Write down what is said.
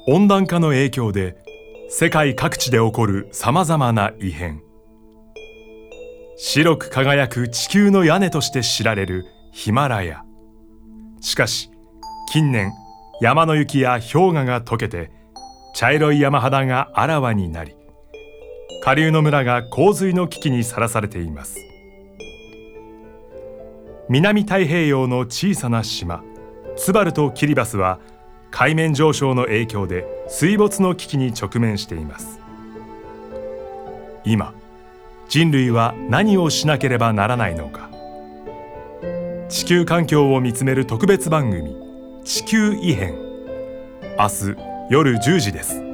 温暖化の影響で世界各地で起こるさまざまな異変。白く輝く地球の屋根として知られるヒマラヤ。しかし近年、山の雪や氷河が溶けて茶色い山肌があらわになり、下流の村が洪水の危機にさらされています。南太平洋の小さな島ツバルとキリバスは海面上昇の影響で水没の危機に直面しています。今、人類は何をしなければならないのか。地球環境を見つめる特別番組、地球異変。明日夜10時です。